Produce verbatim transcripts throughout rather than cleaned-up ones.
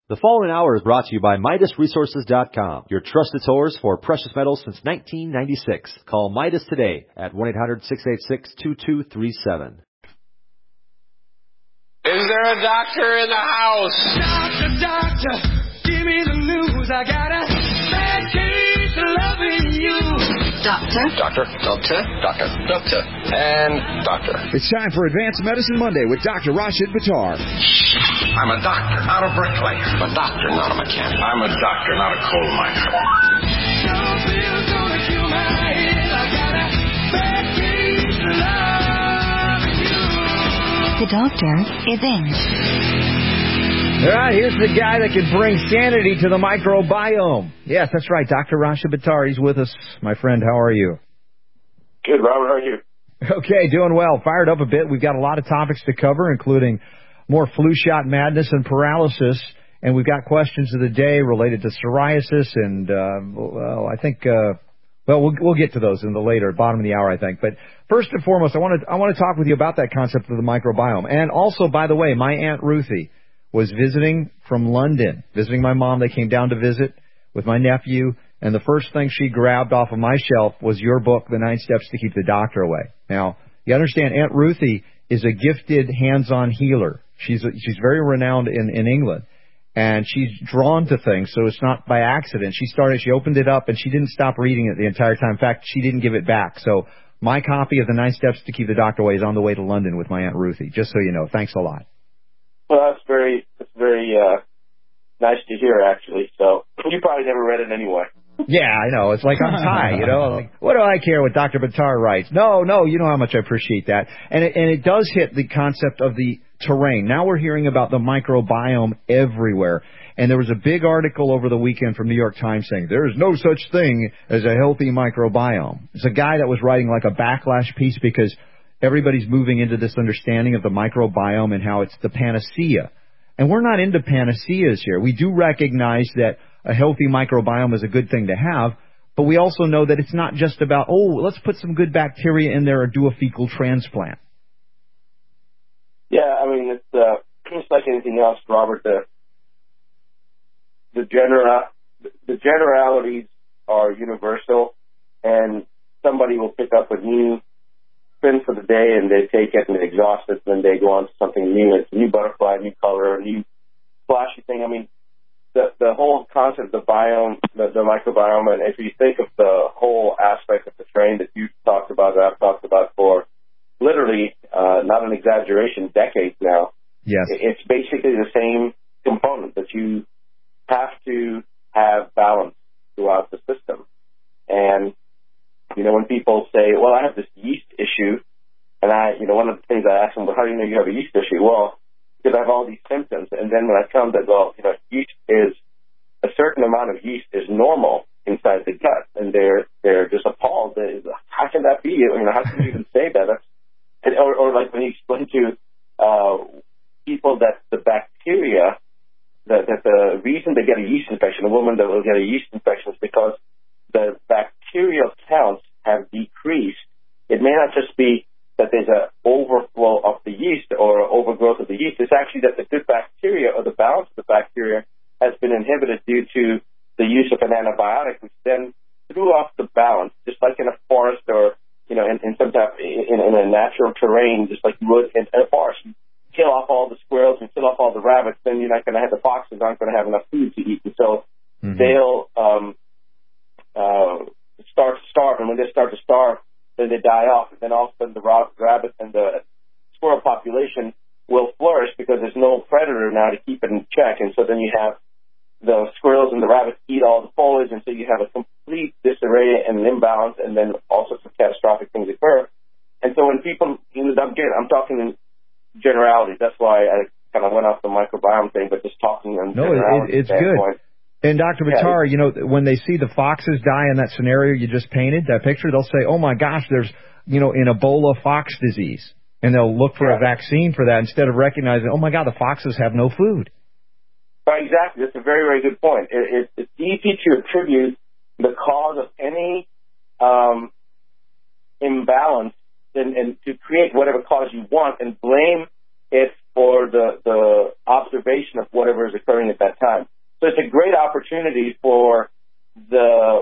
The following hour is brought to you by Midas Resources dot com, your trusted source for precious metals since nineteen ninety-six. Call Midas today at one eight hundred, six eight six, two two three seven. Is there a doctor in the house? Doctor, doctor, give me the news. I got a bad case of loving you. Doctor. Doctor. Doctor. Doctor. Doctor. And doctor. It's time for Advanced Medicine Monday with Doctor Rashid Buttar. I'm a doctor, not a bricklayer. I'm a doctor, not a mechanic. I'm a doctor, not a coal miner. Your bill's gonna kill my head. I got a bad case of loving you. The doctor is in. All right, here's the guy that can bring sanity to the microbiome. Yes, that's right, Doctor Rashid Buttar. He's with us. My friend, how are you? Good, Robert. How are you? Okay, doing well. Fired up a bit. We've got a lot of topics to cover, including more flu shot madness and paralysis. And we've got questions of the day related to psoriasis. And, uh, well, I think, uh, well, well, we'll get to those in the later, bottom of the hour, I think. But first and foremost, I want to, I want to talk with you about that concept of the microbiome. And also, by the way, my Aunt Ruthie was visiting from London, visiting my mom. They came down to visit with my nephew, and the first thing she grabbed off of my shelf was your book, The Nine Steps to Keep the Doctor Away. Now, you understand, Aunt Ruthie is a gifted hands-on healer. She's a, she's very renowned in, in England, and she's drawn to things, so it's not by accident. She started, she opened it up, and she didn't stop reading it the entire time. In fact, she didn't give it back. So my copy of The Nine Steps to Keep the Doctor Away is on the way to London with my Aunt Ruthie, just so you know. Thanks a lot. Well, that's very, that's very uh, nice to hear, actually. So you probably never read it anyway. Yeah, I know. It's like I'm Thai, you know. Like, what do I care what Doctor Buttar writes? No, no, you know how much I appreciate that. And it, and it does hit the concept of the terrain. Now we're hearing about the microbiome everywhere. And there was a big article over the weekend from New York Times saying there is no such thing as a healthy microbiome. It's a guy that was writing like a backlash piece because everybody's moving into this understanding of the microbiome and how it's the panacea. And we're not into panaceas here. We do recognize that a healthy microbiome is a good thing to have, but we also know that it's not just about, oh, let's put some good bacteria in there or do a fecal transplant. Yeah, I mean, it's uh, just like anything else, Robert. The the, genera- the generalities are universal, and somebody will pick up a new spin for the day, and they take it and they exhaust it, and then they go on to something new. It's a new butterfly, a new color, a new flashy thing. I mean, the the whole concept of the biome, the, the microbiome, and if you think of the whole aspect of the terrain that you've talked about, that I've talked about for literally, uh, not an exaggeration, decades now. Yes. It's basically the same component that you have to have balance throughout the system. And you know, when people say, well, I have this yeast issue, and I, you know, one of the things I ask them, well, how do you know you have a yeast issue? Well, because I have all these symptoms. And then when I tell them that, well, you know, yeast is, a certain amount of yeast is normal inside the gut, and they're, they're just appalled. They, how can that be? You know, how can you even say that? That's, and, or, or like when you explain to, uh, people that the bacteria, that, that the reason they get a yeast infection, a woman that will get a yeast infection is because the bacterial counts have decreased. It may not just be that there's an overflow of the yeast or overgrowth of the yeast. It's actually that the good bacteria or the balance of the bacteria has been inhibited due to the use of an antibiotic, which then threw off the balance, just like in a forest or, you know, in, in some type, in, in a natural terrain, just like you would in a forest. You kill off all the squirrels and kill off all the rabbits, then you're not going to have, the foxes aren't going to have enough food to eat. And so mm-hmm. they'll, um, Uh, start to starve, and when they start to starve, then they die off, and then all of a sudden the rabbit and the squirrel population will flourish because there's no predator now to keep it in check, and so then you have the squirrels and the rabbits eat all the foliage, and so you have a complete disarray and an imbalance, and then all sorts of catastrophic things occur. And so when people, you know, I'm, getting, I'm talking in generalities, that's why I kind of went off the microbiome thing, but just talking in no, generalities. It, it's good. And Doctor Buttar, yeah, you know, when they see the foxes die in that scenario you just painted, that picture, they'll say, oh, my gosh, there's, you know, an Ebola fox disease. And they'll look for yeah. a vaccine for that instead of recognizing, oh, my God, the foxes have no food. Right, exactly. That's a very, very good point. It, it, it's easy to attribute the cause of any um, imbalance and, and to create whatever cause you want and blame It's for the, the observation of whatever is occurring at that time. So it's a great opportunity for the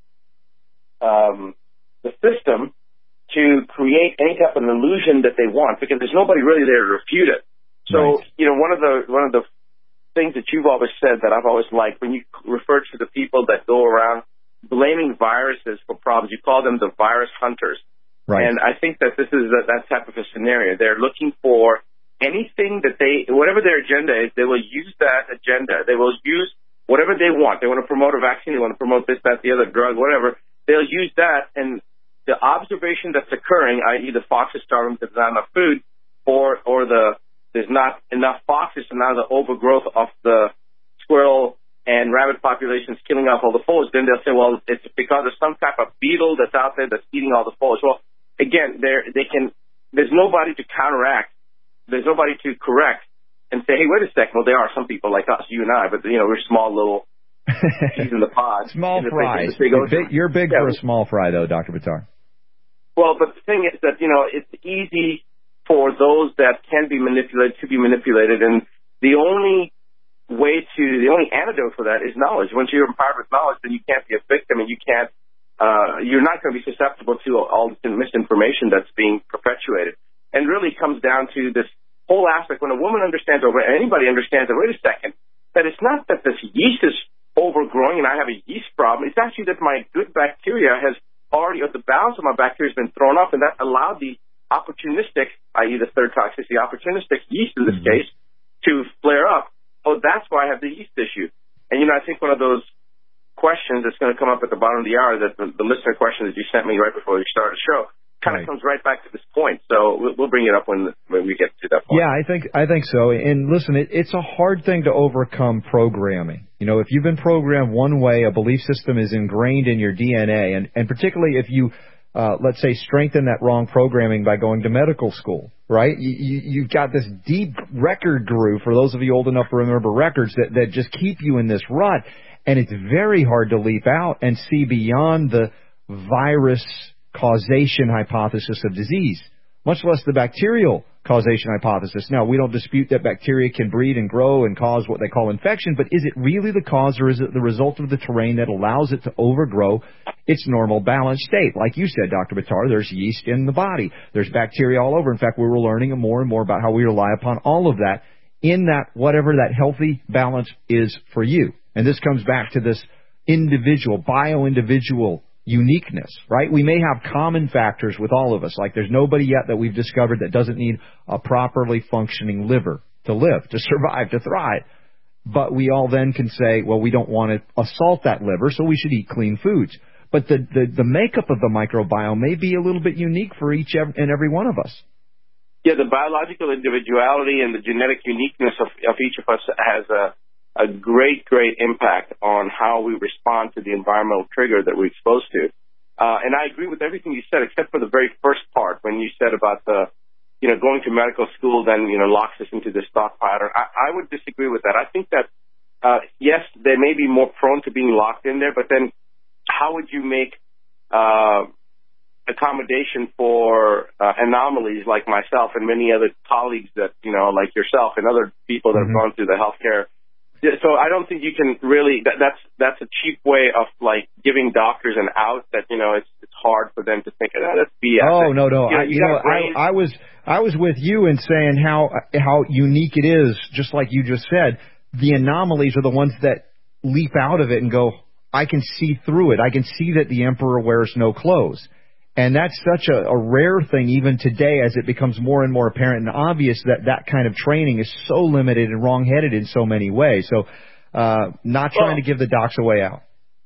um, the system to create any type of an illusion that they want, because there's nobody really there to refute it. So, right. you know, one of the one of the things that you've always said that I've always liked, when you refer to the people that go around blaming viruses for problems, you call them the virus hunters. Right. And I think that this is a, that type of a scenario. They're looking for anything that they, whatever their agenda is, they will use that agenda. They will use whatever they want. They want to promote a vaccine. They want to promote this, that, the other drug, whatever. They'll use that, and the observation that's occurring, that is the fox is starving because there's not enough food, or or the there's not enough foxes, and now the overgrowth of the squirrel and rabbit populations killing off all the foliage, then they'll say, well, it's because of some type of beetle that's out there that's eating all the foliage. Well, again, there they can. There's nobody to counteract. There's nobody to correct and say, hey, wait a second. Well, there are some people like us, you and I, but you know we're small little peas in the pod. Small the fries. Big, you're big, you're big yeah. for a small fry, though, Doctor Buttar. Well, but the thing is that, you know, it's easy for those that can be manipulated to be manipulated, and the only way to, the only antidote for that is knowledge. Once you're empowered with knowledge, then you can't be a victim, and you can't, uh, you're not going to be susceptible to all this misinformation that's being perpetuated. And really comes down to this whole aspect. When a woman understands, or anybody understands that, wait a second, that it's not that this yeast is overgrowing and I have a yeast problem. It's actually that my good bacteria has already, or the balance of my bacteria has been thrown off, and that allowed the opportunistic, that is the third toxicity, opportunistic yeast in this mm-hmm. case, to flare up. Oh, that's why I have the yeast issue. And, you know, I think one of those questions that's going to come up at the bottom of the hour, that the, the listener question that you sent me right before we started the show, kind of right. comes right back to this point. So we'll, we'll bring it up when when we get to that point. Yeah, I think I think so. And listen, it, it's a hard thing to overcome programming. You know, if you've been programmed one way, a belief system is ingrained in your D N A, and, and particularly if you, uh, let's say, strengthen that wrong programming by going to medical school, right? You, you, you've got this deep record groove, for those of you old enough to remember records, that, that just keep you in this rut, and it's very hard to leap out and see beyond the virus causation hypothesis of disease, much less the bacterial causation hypothesis. Now, we don't dispute that bacteria can breed and grow and cause what they call infection, but is it really the cause, or is it the result of the terrain that allows it to overgrow its normal balanced state? Like you said, Doctor Buttar, there's yeast in the body. There's bacteria all over. In fact, we were learning more and more about how we rely upon all of that in that whatever that healthy balance is for you. And this comes back to this individual, bio-individual uniqueness, right? We may have common factors with all of us, like there's nobody yet that we've discovered that doesn't need a properly functioning liver to live, to survive, to thrive. But we all then can say, well, we don't want to assault that liver, so we should eat clean foods. But the, the, the makeup of the microbiome may be a little bit unique for each and every one of us. Yeah, the biological individuality and the genetic uniqueness of, of each of us has a a great, great impact on how we respond to the environmental trigger that we're exposed to. Uh, and I agree with everything you said, except for the very first part, when you said about the, you know, going to medical school then, you know, locks us into this thought pattern. I, I would disagree with that. I think that, uh, yes, they may be more prone to being locked in there, but then how would you make uh, accommodation for uh, anomalies like myself and many other colleagues that, you know, like yourself and other people that mm-hmm. have gone through the healthcare. So I don't think you can really, that, that's that's a cheap way of, like, giving doctors an out that, you know, it's it's hard for them to think, oh, that's B S. Oh, no, no. You know, I, you you know I, I was I was with you in saying how how unique it is, just like you just said. The anomalies are the ones that leap out of it and go, I can see through it. I can see that the emperor wears no clothes. And that's such a, a rare thing even today, as it becomes more and more apparent and obvious that that kind of training is so limited and wrong-headed in so many ways. So uh, not trying well, to give the docs a way out.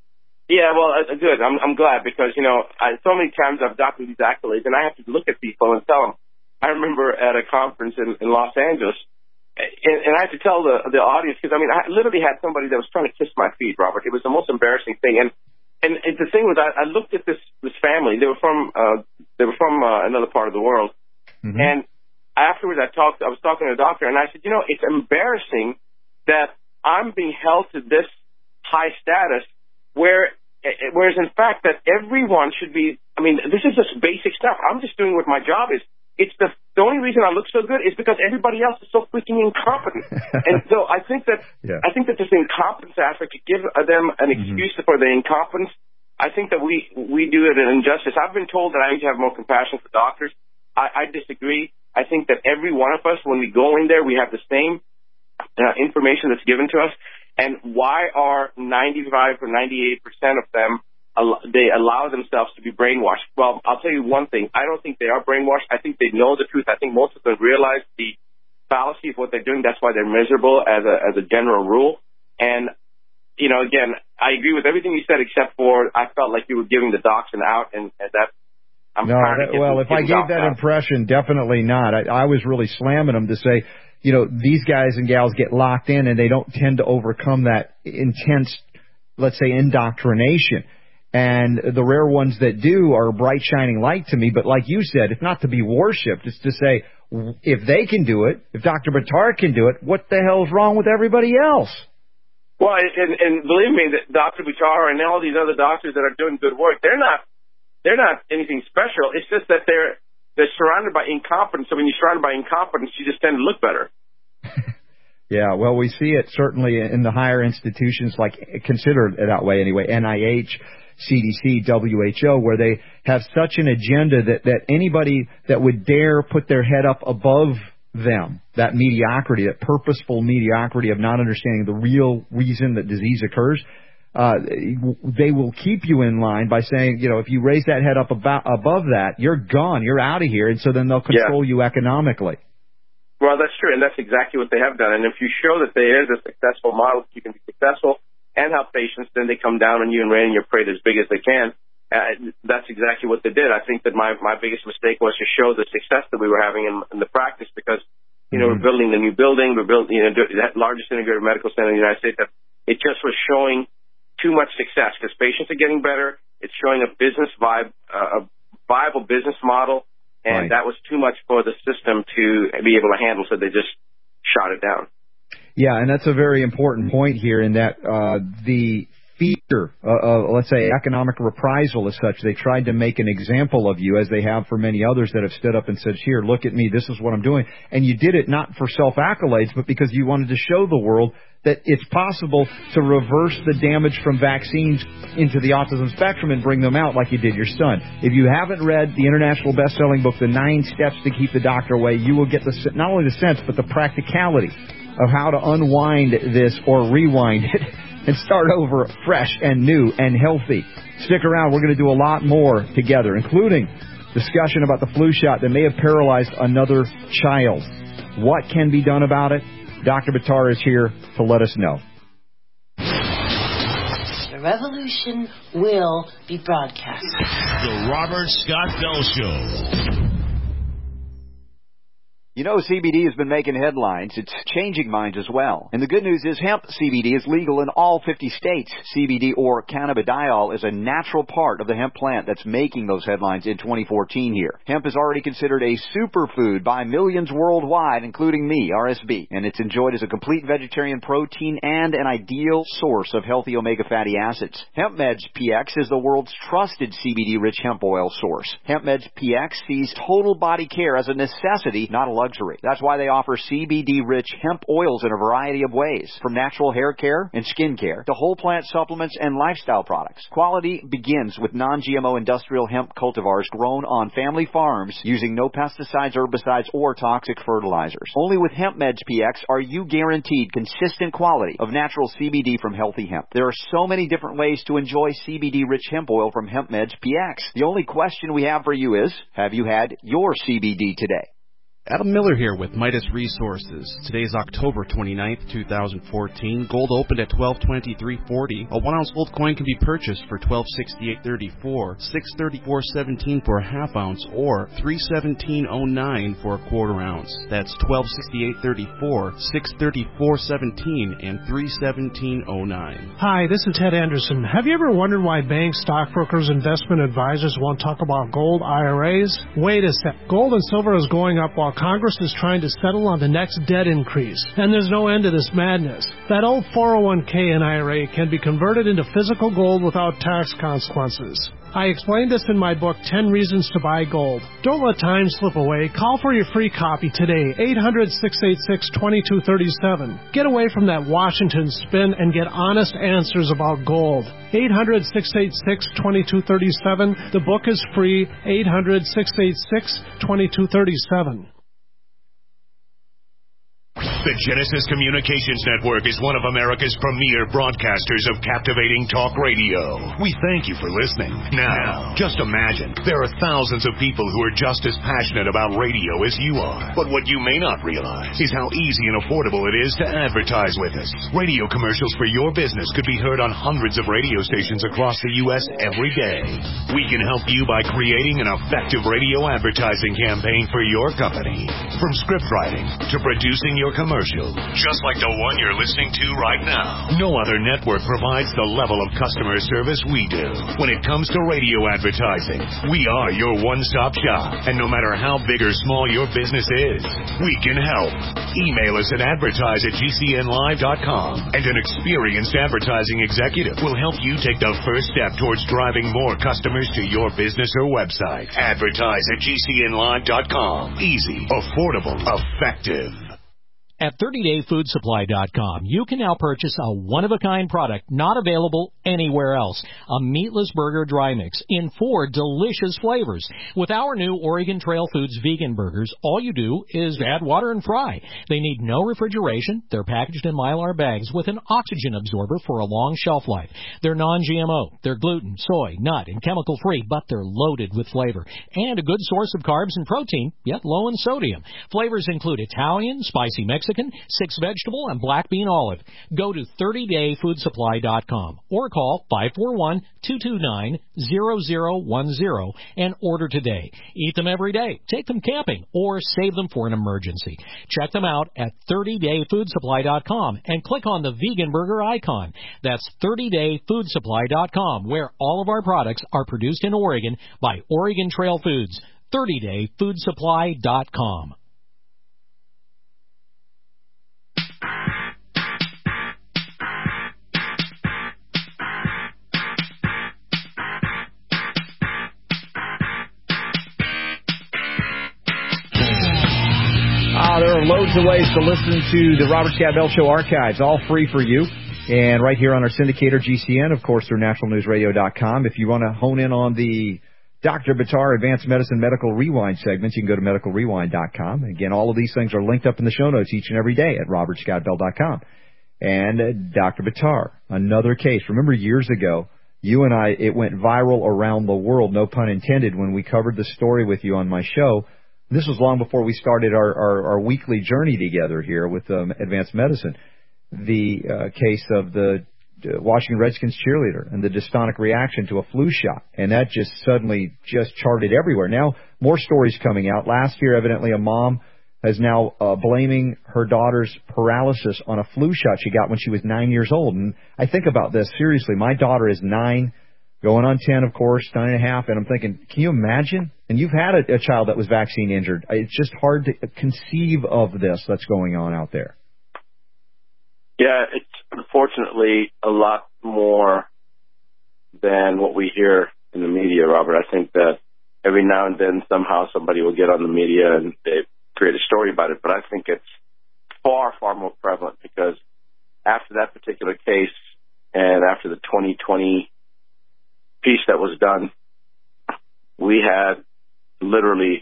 Yeah, well, uh, good. I'm, I'm glad because, you know, I, so many times I've gotten these accolades, and I have to look at people and tell them. I remember at a conference in, in Los Angeles, and, and I had to tell the, the audience, because, I mean, I literally had somebody that was trying to kiss my feet, Robert. It was the most embarrassing thing. And And the thing was, I, I looked at this this family. They were from uh, they were from uh, another part of the world. Mm-hmm. And afterwards, I talked. I was talking to a doctor, and I said, you know, it's embarrassing that I'm being held to this high status, where whereas in fact that everyone should be. I mean, this is just basic stuff. I'm just doing what my job is. it's the the only reason I look so good is because everybody else is so freaking incompetent. And so I think that yeah. I think that this incompetence aspect, to give them an excuse mm-hmm. for the incompetence, I think that we we do it an injustice. I've been told that I need to have more compassion for doctors. I, I disagree. I think that every one of us, when we go in there, we have the same uh, information that's given to us. And why are ninety-five or ninety-eight percent of them, they allow themselves to be brainwashed? Well, I'll tell you one thing. I don't think they are brainwashed. I think they know the truth. I think most of them realize the fallacy of what they're doing. That's why they're miserable as a as a general rule. And, you know, again, I agree with everything you said except for I felt like you were giving the docs an out, and, and that I'm no, that, well, if I gave that out. impression, definitely not. I, I was really slamming them to say, you know, these guys and gals get locked in and they don't tend to overcome that intense, let's say, indoctrination. And the rare ones that do are a bright, shining light to me. But like you said, it's not to be worshipped. It's to say, if they can do it, if Doctor Buttar can do it, what the hell's wrong with everybody else? Well, and, and believe me, that Doctor Buttar and all these other doctors that are doing good work, they're not they're not anything special. It's just that they're they're surrounded by incompetence. So when you're surrounded by incompetence, you just tend to look better. Yeah, well, we see it certainly in the higher institutions, like considered that way anyway, N I H, C D C, W H O, where they have such an agenda that, that anybody that would dare put their head up above them, that mediocrity, that purposeful mediocrity of not understanding the real reason that disease occurs, uh, they will keep you in line by saying, you know, if you raise that head up about, above that, you're gone, you're out of here, and so then they'll control yeah. you economically. Well, that's true, and that's exactly what they have done. And if you show that there is a successful model, you can be successful and help patients, then they come down on you and rain your parade as big as they can. Uh, that's exactly what they did. I think that my, my biggest mistake was to show the success that we were having in, in the practice because, you know, mm-hmm. we're building the new building, we're building, you know, the largest integrated medical center in the United States. That it just was showing too much success because patients are getting better. It's showing a business vibe, uh, a viable business model. And right. that was too much for the system to be able to handle, so they just shot it down. Yeah, and that's a very important point here in that uh, the fear, uh, uh, let's say, economic reprisal as such, they tried to make an example of you, as they have for many others that have stood up and said, here, look at me, this is what I'm doing. And you did it not for self-accolades, but because you wanted to show the world that it's possible to reverse the damage from vaccines into the autism spectrum and bring them out like you did your son. If you haven't read the international best-selling book, The Nine Steps to Keep the Doctor Away, you will get the not only the sense, but the practicality of how to unwind this or rewind it and start over fresh and new and healthy. Stick around. We're going to do a lot more together, including discussion about the flu shot that may have paralyzed another child. What can be done about it? Doctor Buttar is here to let us know. The revolution will be broadcast. The Robert Scott Bell Show. You know, C B D has been making headlines. It's changing minds as well. And the good news is hemp C B D is legal in all fifty states. C B D, or cannabidiol, is a natural part of the hemp plant that's making those headlines in twenty fourteen here. Hemp is already considered a superfood by millions worldwide, including me, R S B. And it's enjoyed as a complete vegetarian protein and an ideal source of healthy omega fatty acids. HempMeds P X is the world's trusted C B D-rich hemp oil source. HempMeds P X sees total body care as a necessity, not a luxury. That's why they offer C B D-rich hemp oils in a variety of ways, from natural hair care and skin care to whole plant supplements and lifestyle products. Quality begins with non-G M O industrial hemp cultivars grown on family farms using no pesticides, herbicides, or toxic fertilizers. Only with HempMeds P X are you guaranteed consistent quality of natural C B D from healthy hemp. There are so many different ways to enjoy C B D-rich hemp oil from HempMeds P X. The only question we have for you is, have you had your C B D today? Adam Miller here with Midas Resources. Today is October twenty-ninth, two thousand fourteen. Gold opened at twelve twenty-three forty. A one ounce gold coin can be purchased for twelve sixty-eight thirty-four, six thirty-four seventeen for a half ounce, or three seventeen oh nine for a quarter ounce. That's twelve sixty-eight thirty-four, six thirty-four seventeen, and three seventeen oh nine. Hi, this is Ted Anderson. Have you ever wondered why banks, stockbrokers, investment advisors won't talk about gold I R As? Wait a sec. Gold and silver is going up while Congress is trying to settle on the next debt increase, and there's no end to this madness. That old four oh one k and I R A can be converted into physical gold without tax consequences. I explained this in my book, ten Reasons to Buy Gold. Don't let time slip away. Call for your free copy today, eight hundred, six eight six, two two three seven. Get away from that Washington spin and get honest answers about gold. eight hundred, six eight six, two two three seven. The book is free, eight hundred, six eight six, two two three seven. The Genesis Communications Network is one of America's premier broadcasters of captivating talk radio. We thank you for listening. Now, just imagine, there are thousands of people who are just as passionate about radio as you are. But what you may not realize is how easy and affordable it is to advertise with us. Radio commercials for your business could be heard on hundreds of radio stations across the U S every day. We can help you by creating an effective radio advertising campaign for your company. From script writing to producing your commercial, just like the one you're listening to right now. No other network provides the level of customer service we do. When it comes to radio advertising, we are your one-stop shop. And no matter how big or small your business is, we can help. Email us at advertise at g c n live dot com, and an experienced advertising executive will help you take the first step towards driving more customers to your business or website. Advertise at g c n live dot com. Easy, affordable, effective. At thirty day food supply dot com, you can now purchase a one-of-a-kind product not available anywhere else. A meatless burger dry mix in four delicious flavors. With our new Oregon Trail Foods vegan burgers, all you do is add water and fry. They need no refrigeration. They're packaged in Mylar bags with an oxygen absorber for a long shelf life. They're non G M O. They're gluten, soy, nut, and chemical-free, but they're loaded with flavor. And a good source of carbs and protein, yet low in sodium. Flavors include Italian, spicy Mexican, six vegetable, and black bean olive. Go to thirty day food supply dot com or call five four one, two two nine, zero zero one zero and order today. Eat them every day, take them camping, or save them for an emergency. Check them out at thirty day food supply dot com and click on the vegan burger icon. That's thirty day food supply dot com, where all of our products are produced in Oregon by Oregon Trail Foods. thirty day food supply dot com. Ah, there are loads of ways to listen to the Robert Scott Bell Show archives, all free for you. And right here on our syndicator, G C N, of course, through national news radio dot com. If you want to hone in on the Doctor Buttar Advanced Medicine Medical Rewind segments, you can go to medical rewind dot com. Again, all of these things are linked up in the show notes each and every day at robert scott bell dot com. And uh, Doctor Buttar, another case. Remember years ago, you and I, it went viral around the world, no pun intended, when we covered the story with you on my show. This was long before we started our, our, our weekly journey together here with um, Advanced Medicine. The uh, case of the uh, Washington Redskins cheerleader and the dystonic reaction to a flu shot. And that just suddenly just charted everywhere. Now, more stories coming out. Last year, evidently, a mom is now uh, blaming her daughter's paralysis on a flu shot she got when she was nine years old. And I think about this seriously. My daughter is nine, going on ten, of course, nine and a half. And I'm thinking, can you imagine? And you've had a, a child that was vaccine injured. It's just hard to conceive of this that's going on out there. Yeah, it's unfortunately a lot more than what we hear in the media, Robert. I think that every now and then somehow somebody will get on the media and they create a story about it, but I think it's far, far more prevalent because after that particular case and after the twenty twenty piece that was done, we had literally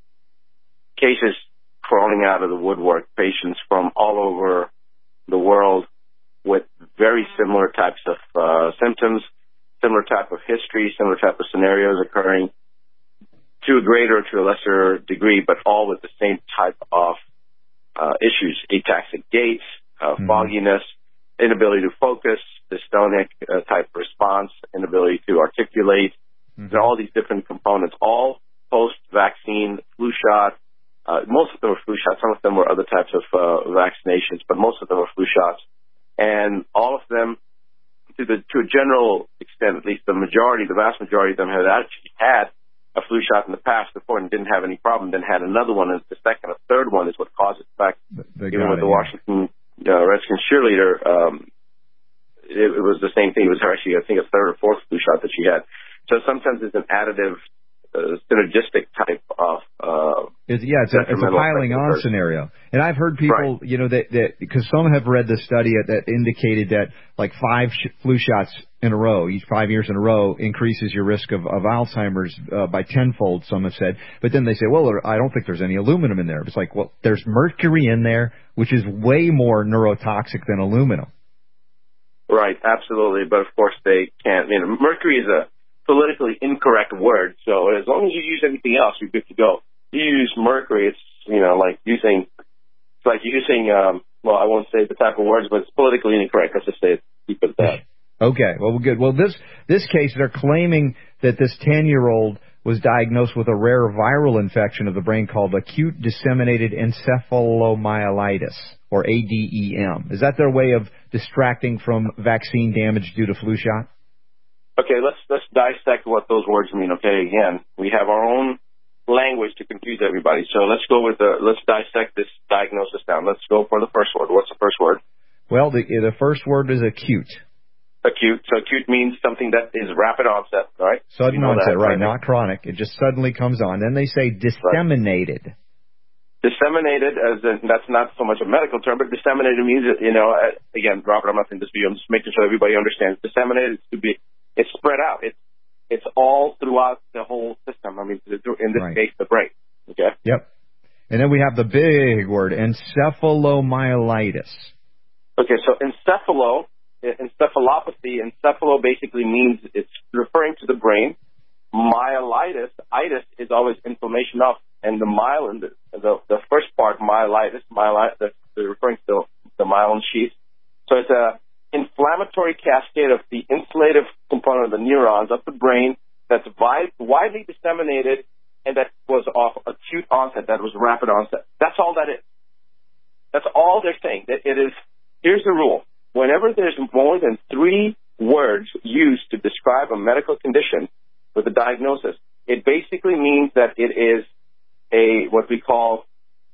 cases crawling out of the woodwork, patients from all over the world with very similar types of uh, symptoms, similar type of history, similar type of scenarios occurring to a greater or to a lesser degree, but all with the same type of uh, issues: ataxic gait, uh, mm-hmm. fogginess, inability to focus, dystonic uh, type response, inability to articulate. Mm-hmm. There are all these different components, all post-vaccine flu shot. Uh, most of them were flu shots. Some of them were other types of uh, vaccinations, but most of them were flu shots. And all of them, to the to a general extent, at least the majority, the vast majority of them had actually had a flu shot in the past before and didn't have any problem, then had another one, and the second or third one is what caused it. In fact, even with it, the yeah. Washington uh, Redskins cheerleader, um, it, it was the same thing. It was actually, I think, a third or fourth flu shot that she had. So sometimes it's an additive, uh, synergistic type of. Uh, it's, yeah, it's a, it's a piling on scenario. And I've heard people, right. you know, that, that because some have read the study that indicated that like five sh- flu shots in a row, each five years in a row, increases your risk of, of Alzheimer's uh, by tenfold, some have said. But then they say, well, I don't think there's any aluminum in there. It's like, well, there's mercury in there, which is way more neurotoxic than aluminum. Right, absolutely. But, of course, they can't. You know, mercury is a politically incorrect word, so as long as you use anything else, you're good to go. You use mercury, it's, you know, like using, it's like using, um, well, I won't say the type of words, but it's politically incorrect. Let's just say it, keep it at that. Okay, well, good. Well, this this case, they're claiming that this ten-year-old was diagnosed with a rare viral infection of the brain called acute disseminated encephalomyelitis, or A D E M. Is that their way of distracting from vaccine damage due to flu shot? Okay, let's let's dissect what those words mean. Okay, again, we have our own language to confuse everybody. So let's go with the let's dissect this diagnosis down. Let's go for the first word. What's the first word? Well, the the first word is acute. Acute. So acute means something that is rapid onset, right? Sudden you know onset, that, right? Not chronic. It just suddenly comes on. Then they say disseminated. Right. Disseminated, as in, that's not so much a medical term, but disseminated means, you know, again, Robert, I'm not in this view. I'm just making sure everybody understands. Disseminated is to be, it's spread out. It's it's all throughout the whole system. I mean, in this right. case, the brain. Okay. Yep. And then we have the big word, encephalomyelitis. Okay, so encephalo. Encephalopathy, encephalo basically means it's referring to the brain. Myelitis, itis is always inflammation of, and the myelin, the, the, the first part, myelitis, myelitis, that's referring to the, the myelin sheath. So it's a inflammatory cascade of the insulative component of the neurons of the brain that's wide, widely disseminated and that was of acute onset, that was rapid onset. That's all that is. That's all they're saying. It is. Here's the rule. Whenever there's more than three words used to describe a medical condition with a diagnosis, it basically means that it is a what we call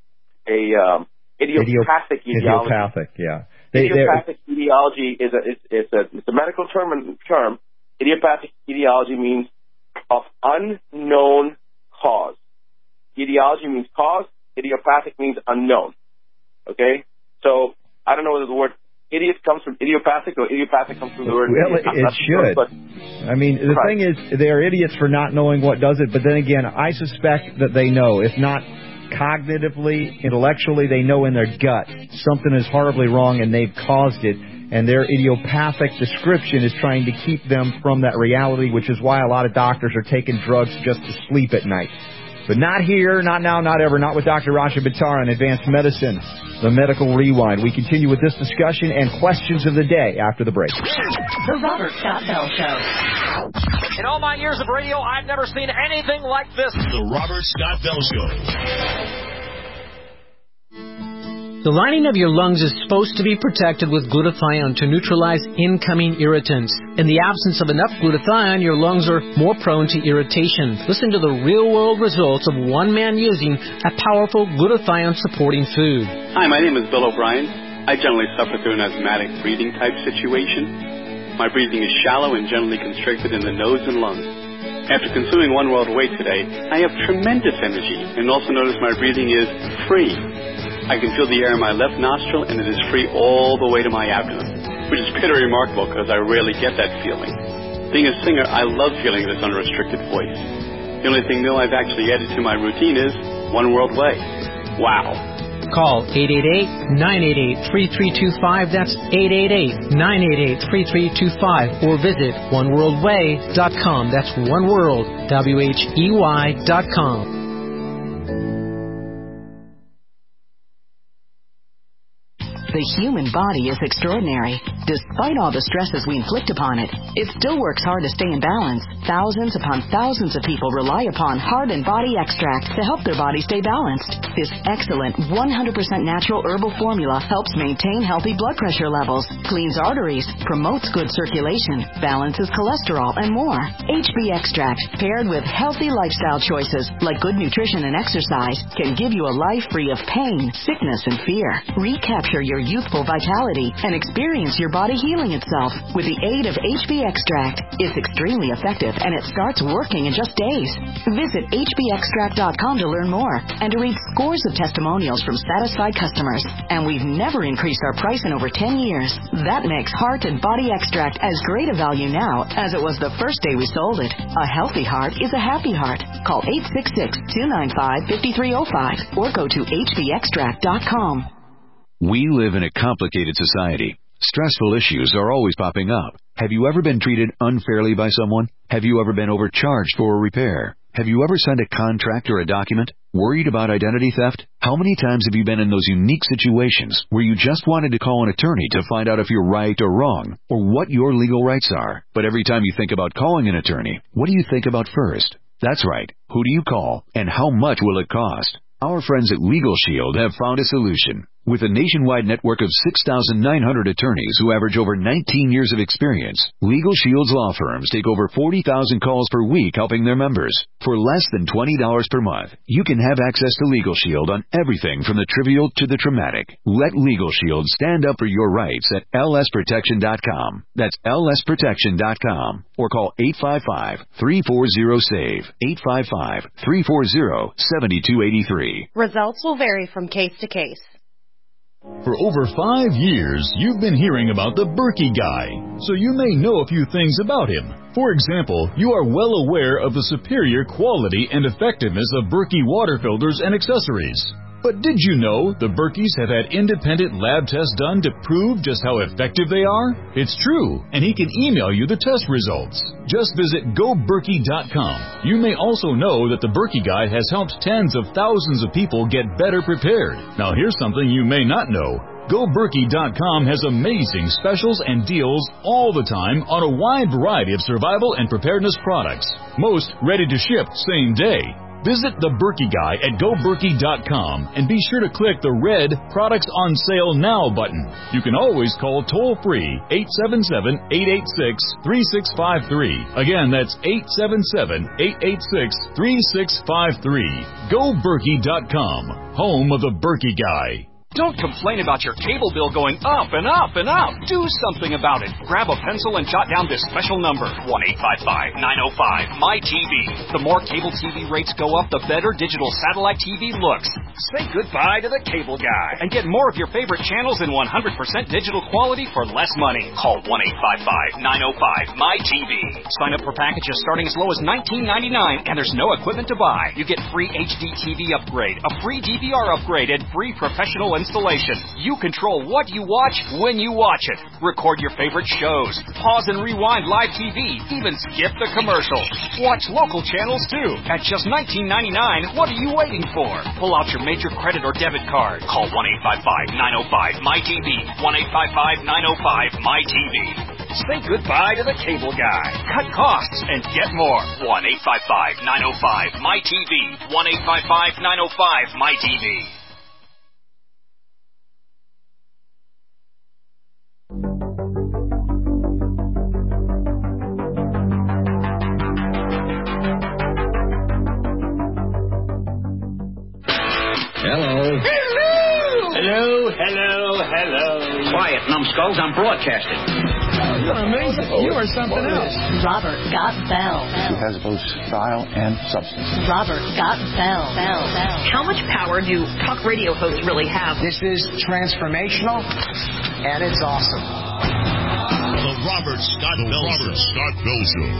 a um, idiopathic Idiop- etiology. Idiopathic, yeah. They, idiopathic etiology is a it's, it's a it's a medical term. Term. Idiopathic etiology means of unknown cause. Etiology means cause. Idiopathic means unknown. Okay, so I don't know whether the word idiot comes from idiopathic or idiopathic comes from the word well, idiot. It, it should. Sure, but I mean, the right. thing is, they're idiots for not knowing what does it, but then again, I suspect that they know. If not cognitively, intellectually, they know in their gut something is horribly wrong and they've caused it, and their idiopathic description is trying to keep them from that reality, which is why a lot of doctors are taking drugs just to sleep at night. But not here, not now, not ever, not with Doctor Rashid Buttar on Advanced Medicine, the Medical Rewind. We continue with this discussion and questions of the day after the break. The Robert Scott Bell Show. In all my years of radio, I've never seen anything like this. The Robert Scott Bell Show. The lining of your lungs is supposed to be protected with glutathione to neutralize incoming irritants. In the absence of enough glutathione, your lungs are more prone to irritation. Listen to the real-world results of one man using a powerful glutathione-supporting food. Hi, my name is Bill O'Brien. I generally suffer through an asthmatic breathing type situation. My breathing is shallow and generally constricted in the nose and lungs. After consuming One World Away today, I have tremendous energy and also notice my breathing is free. I can feel the air in my left nostril, and it is free all the way to my abdomen, which is pretty remarkable because I rarely get that feeling. Being a singer, I love feeling this unrestricted voice. The only thing new I've actually added to my routine is One World Way. Wow. Call eight eight eight, nine eight eight, three three two five. That's eight eight eight, nine eight eight, three three two five. Or visit one world way dot com. That's oneworld, W H E Y dot com. The human body is extraordinary. Despite all the stresses we inflict upon it, it still works hard to stay in balance. Thousands upon thousands of people rely upon Heart and Body Extract to help their body stay balanced. This excellent one hundred percent natural herbal formula helps maintain healthy blood pressure levels, cleans arteries, promotes good circulation, balances cholesterol, and more. H B Extract, paired with healthy lifestyle choices like good nutrition and exercise, can give you a life free of pain, sickness, and fear. Recapture your youthful vitality and experience your body healing itself with the aid of H B Extract. It's extremely effective and it starts working in just days. Visit H B extract dot com to learn more and to read scores of testimonials from satisfied customers. And we've never increased our price in over ten years. That makes Heart and Body Extract as great a value now as it was the first day we sold it. A healthy heart is a happy heart. Call eight six six, two nine five, five three zero five or go to H B extract dot com. We live in a complicated society. Stressful issues are always popping up. Have you ever been treated unfairly by someone? Have you ever been overcharged for a repair? Have you ever signed a contract or a document? Worried about identity theft? How many times have you been in those unique situations where you just wanted to call an attorney to find out if you're right or wrong, or what your legal rights are? But every time you think about calling an attorney, what do you think about first? That's right. Who do you call, and how much will it cost? Our friends at Legal Shield have found a solution. With a nationwide network of six thousand nine hundred attorneys who average over nineteen years of experience, Legal Shield's law firms take over forty thousand calls per week helping their members. For less than twenty dollars per month, you can have access to Legal Shield on everything from the trivial to the traumatic. Let Legal Shield stand up for your rights at L S protection dot com. That's L S protection dot com. Or call eight five five, three four zero, S A V E, eight five five, three four zero, seven two eight three. Results will vary from case to case. For over five years, you've been hearing about the Berkey Guy, so you may know a few things about him. For example, you are well aware of the superior quality and effectiveness of Berkey water filters and accessories. But did you know the Berkeys have had independent lab tests done to prove just how effective they are? It's true, and he can email you the test results. Just visit go berkey dot com. You may also know that the Berkey Guide has helped tens of thousands of people get better prepared. Now here's something you may not know. go berkey dot com has amazing specials and deals all the time on a wide variety of survival and preparedness products. Most ready to ship same day. Visit the Berkey Guy at go berkey dot com and be sure to click the red Products on Sale Now button. You can always call toll-free eight seven seven, eight eight six, three six five three. Again, that's eight seven seven, eight eight six, three six five three. go berkey dot com, home of the Berkey Guy. Don't complain about your cable bill going up and up and up. Do something about it. Grab a pencil and jot down this special number, one eight five five, nine oh five, M Y T V. The more cable T V rates go up, the better digital satellite T V looks. Say goodbye to the cable guy and get more of your favorite channels in one hundred percent digital quality for less money. Call one eight five five, nine oh five, M Y T V. Sign up for packages starting as low as nineteen ninety-nine, and there's no equipment to buy. You get free H D T V upgrade, a free D V R upgrade, and free professional installation. You control what you watch when you watch it. Record your favorite shows. Pause and rewind live T V. Even skip the commercials. Watch local channels too. At just nineteen ninety-nine, what are you waiting for? Pull out your major credit or debit card. Call one eight five five, nine oh five, M Y T V. one eight five five, nine oh five, M Y T V. Say goodbye to the cable guy. Cut costs and get more. one eight five five, nine oh five, M Y T V. one eight five five, nine oh five, M Y T V. Hello. Hello! Hello, hello, hello. Quiet, numbskulls, I'm broadcasting. You're amazing. You are something else. Robert Scott Bell. He has both style and substance. Robert Scott Bell. Bell. Bell. How much power do talk radio hosts really have? This is transformational, and it's awesome. The Robert Scott the Bell Robert Show. Scott Bell Show.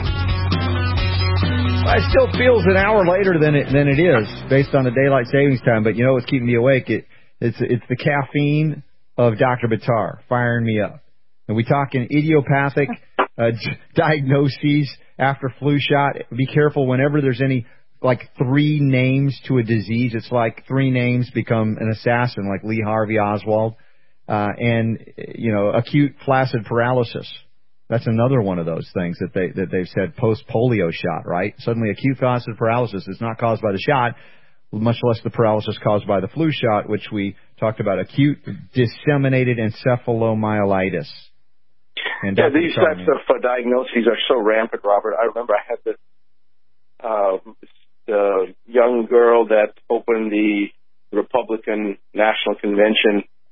It still feels an hour later than it than it is based on the daylight savings time. But you know what's keeping me awake? It it's it's the caffeine of Doctor Buttar firing me up. And we talking idiopathic uh, diagnoses after flu shot. Be careful whenever there's any like three names to a disease. It's like three names become an assassin, like Lee Harvey Oswald, uh, and you know acute flaccid paralysis. That's another one of those things that they that they've said post polio shot. Right? Suddenly, acute flaccid paralysis is not caused by the shot, much less the paralysis caused by the flu shot, which we talked about. Acute disseminated encephalomyelitis. And yeah, these types of uh, diagnoses are so rampant, Robert. I remember I had this uh, uh, young girl that opened the Republican National Convention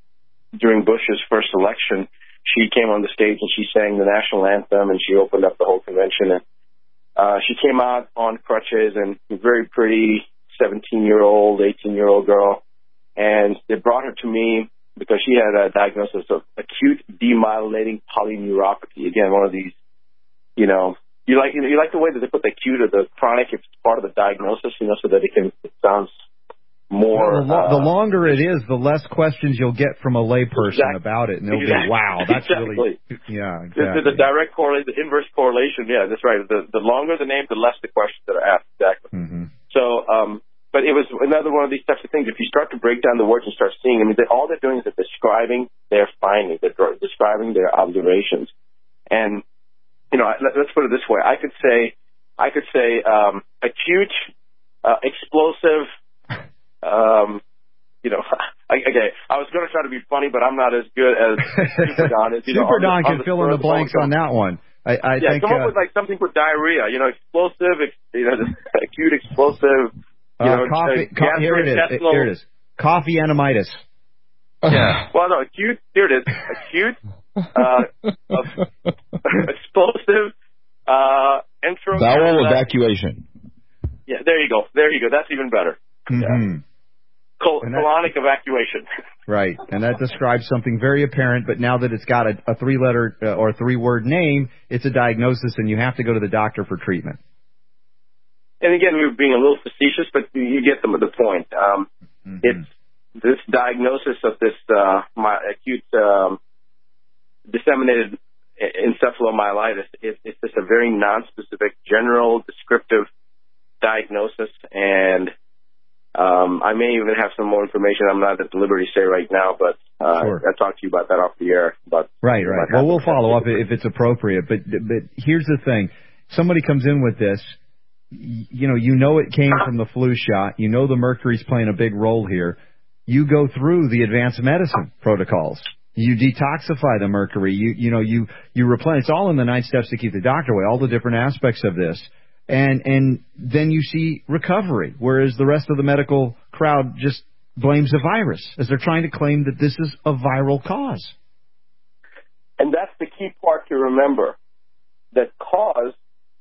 during Bush's first election, she came on the stage and she sang the national anthem and she opened up the whole convention. And uh, she came out on crutches and a very pretty seventeen-year-old, eighteen-year-old girl. And they brought her to me because she had a diagnosis of acute demyelinating polyneuropathy. Again, one of these, you know, you like you, know, you like the way that they put the acute or the chronic if it's part of the diagnosis, you know, so that it can it sounds more. Well, the, lo- uh, the longer it is, the less questions you'll get from a layperson exactly. about it, and they'll exactly. be, "Wow, that's exactly. really yeah." The, Exactly. the, the direct correlation, the inverse correlation, yeah, that's right. The the longer the name, the less the questions that are asked. Exactly. Mm-hmm. So, um, but it was another one of these types of things. If you start to break down the words and start seeing, I mean, they, all they're doing is they're describing their findings, they're describing their observations, and you know, let, let's put it this way: I could say, I could say, um, acute, uh, explosive. Um, You know, I, okay, I was going to try to be funny, but I'm not as good as Super Don is. You know, Super Don on the, can on the fill in the blanks on that one. I, I yeah, think, come uh, up with like something with diarrhea. You know, explosive, ex, you know, acute explosive. You uh, know, coffee. uh, Co- here it is. Here it is. Coffee enemitis. Yeah. Well, no, acute. Here it is. Acute, uh, explosive, uh, entero. Bowel evacuation. Yeah, there you go. There you go. That's even better. Mm-hmm. Col- colonic evacuation. Right, and that describes something very apparent, but now that it's got a, a three-letter uh, or three-word name, it's a diagnosis, and you have to go to the doctor for treatment. And again, we were being a little facetious, but you get the, the point. Um, mm-hmm. It's this diagnosis of this uh, my, acute um, disseminated encephalomyelitis. It, it's just a very nonspecific, general, descriptive diagnosis, and Um, I may even have some more information I'm not at the liberty to say right now, but uh, sure. I'll talk to you about that off the air. But right, right. Well, we'll follow up if it's appropriate. But but here's the thing: somebody comes in with this, you know, you know it came from the flu shot. You know the mercury's playing a big role here. You go through the advanced medicine protocols. You detoxify the mercury. You you know you you replenish. It's all in the nine steps to keep the doctor away. All the different aspects of this. And and then you see recovery, whereas the rest of the medical crowd just blames the virus, as they're trying to claim that this is a viral cause. And that's the key part to remember, that cause,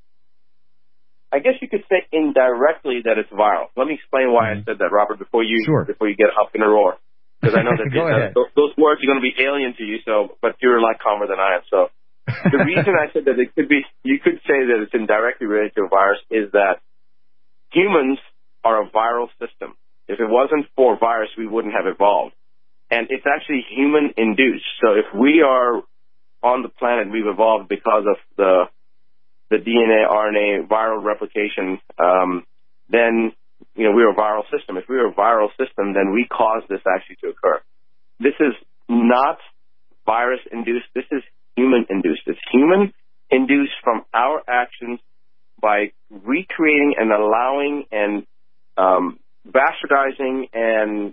I guess you could say indirectly that it's viral. Let me explain why mm-hmm. I said that, Robert, before you sure. before you get up in a roar. Because I know that Go these, uh, those, those words are going to be alien to you, so but you're a lot calmer than I am, so... The reason I said that it could be, you could say that it's indirectly related to a virus is that humans are a viral system. If it wasn't for virus, we wouldn't have evolved. And it's actually human induced. So if we are on the planet, we've evolved because of the the D N A, R N A, viral replication, um, then, you know, we're a viral system. If we were a viral system, then we caused this actually to occur. This is not virus induced. This is human-induced. It's human-induced from our actions by recreating and allowing and um, bastardizing and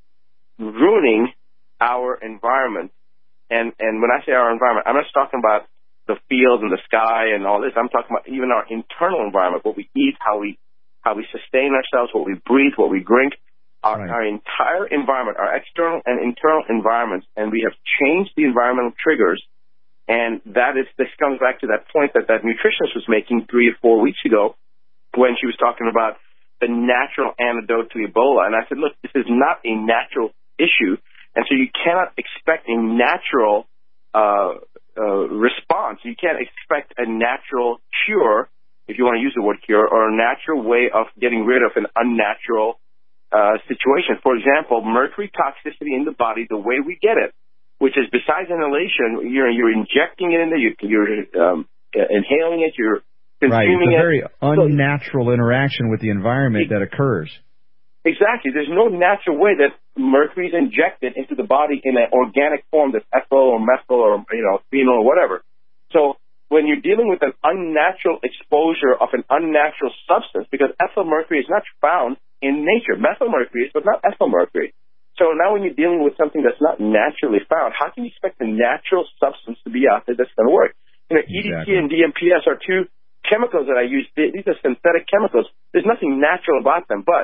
ruining our environment. And and when I say our environment, I'm not just talking about the fields and the sky and all this. I'm talking about even our internal environment, what we eat, how we how we sustain ourselves, what we breathe, what we drink. Our, right. our entire environment, our external and internal environments, and we have changed the environmental triggers. And that is, this comes back to that point that that nutritionist was making three or four weeks ago when she was talking about the natural antidote to Ebola. And I said, look, this is not a natural issue. And so you cannot expect a natural uh, uh, response. You can't expect a natural cure, if you want to use the word cure, or a natural way of getting rid of an unnatural uh, situation. For example, mercury toxicity in the body, the way we get it, which is besides inhalation, you're you're injecting it in there, you're, you're um, inhaling it, you're consuming it. Right, it's a very it. unnatural so, interaction with the environment it, that occurs. Exactly. There's no natural way that mercury is injected into the body in an organic form that's ethyl or methyl or, you know, phenol or whatever. So when you're dealing with an unnatural exposure of an unnatural substance, because ethyl mercury is not found in nature. Methyl mercury is, but not ethyl mercury. So now when you're dealing with something that's not naturally found, how can you expect a natural substance to be out there that's going to work? You know, exactly. E D T and D M P S are two chemicals that I use. These are synthetic chemicals. There's nothing natural about them, but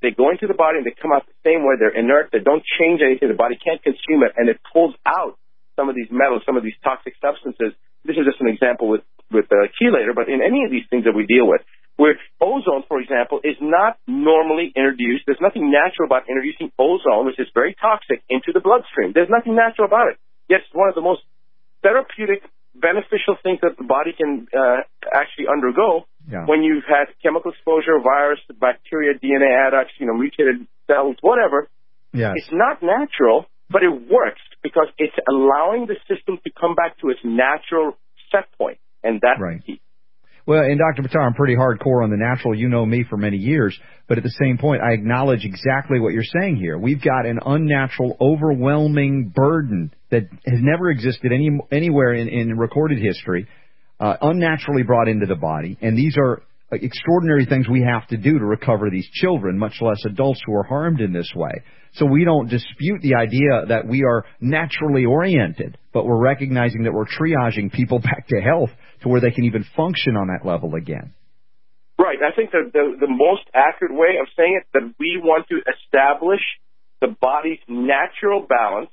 They go into the body and they come out the same way. They're inert. They don't change anything. The body can't consume it, and it pulls out some of these metals, some of these toxic substances. This is just an example with, with uh, chelator, but in any of these things that we deal with, where ozone, for example, is not normally introduced. There's nothing natural about introducing ozone, which is very toxic, into the bloodstream. There's nothing natural about it. Yes, it's one of the most therapeutic, beneficial things that the body can uh, actually undergo yeah. when you've had chemical exposure, virus, bacteria, D N A adducts, you know, mutated cells, whatever. Yes. It's not natural, but it works because it's allowing the system to come back to its natural set point, and that's right. key. Well, and Doctor Buttar, I'm pretty hardcore on the natural. You know me for many years. But at the same point, I acknowledge exactly what you're saying here. We've got an unnatural, overwhelming burden that has never existed any anywhere in, in recorded history, uh, unnaturally brought into the body. And these are extraordinary things we have to do to recover these children, much less adults who are harmed in this way. So we don't dispute the idea that we are naturally oriented, but we're recognizing that we're triaging people back to health to where they can even function on that level again. Right. I think that the, the most accurate way of saying it, that we want to establish the body's natural balance,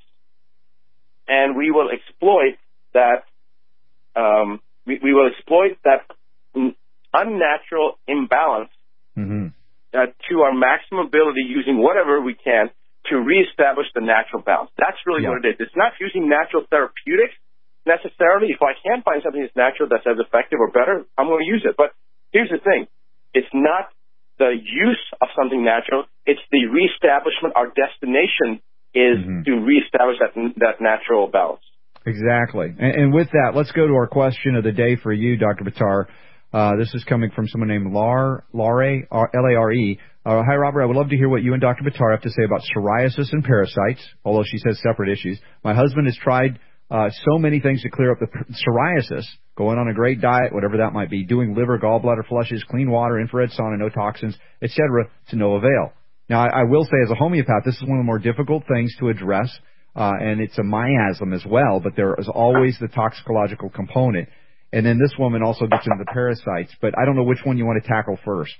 and we will exploit that. Um, we, we will exploit that unnatural imbalance mm-hmm. uh, to our maximum ability, using whatever we can to reestablish the natural balance. That's really yeah. what it is. It's not using natural therapeutics necessarily. If I can find something that's natural that's as effective or better, I'm going to use it. But here's the thing. It's not the use of something natural. It's the reestablishment. Our destination is mm-hmm. to reestablish that that natural balance. Exactly. And, and with that, let's go to our question of the day for you, Doctor Buttar. Uh, this is coming from someone named Lar, Lare, L A R E. Uh, hi, Robert. I would love to hear what you and Doctor Buttar have to say about psoriasis and parasites, although she says separate issues. My husband has tried uh, so many things to clear up the psoriasis, going on a great diet, whatever that might be, doing liver, gallbladder flushes, clean water, infrared sauna, no toxins, et cetera, to no avail. Now, I, I will say as a homeopath, this is one of the more difficult things to address, uh, and it's a miasm as well, but there is always the toxicological component. And then this woman also gets into the parasites, but I don't know which one you want to tackle first.